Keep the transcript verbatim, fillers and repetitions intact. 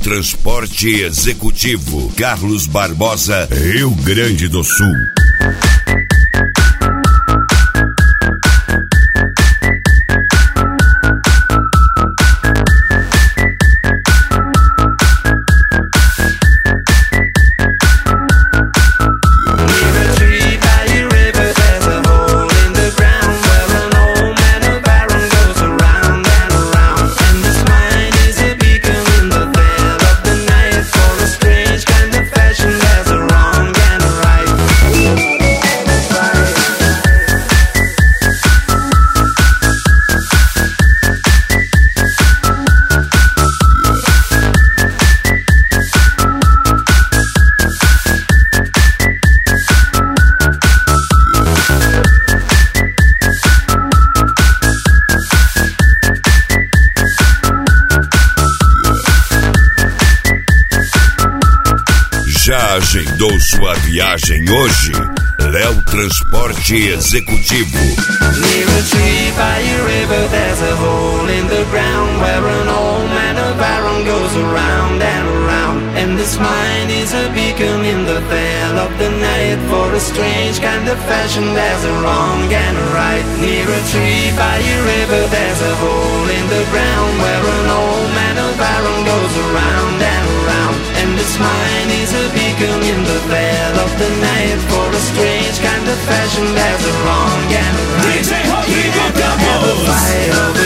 Transporte Executivo, Carlos Barbosa, Rio Grande do Sul. Já agendou sua viagem hoje? Léo Transporte Executivo. Near a tree by a river, there's a hole in the ground where an old man of iron goes around and around. And this mine is a beacon in the veil of the night. For a strange kind of fashion, there's a wrong and a right. Near a tree by a river, there's a hole in the ground where an old man of iron goes around and around. And this mine is a beacon in the veil of the night. For a strange kind of fashion, there's a wrong and a right. D J Rodrigo Campos.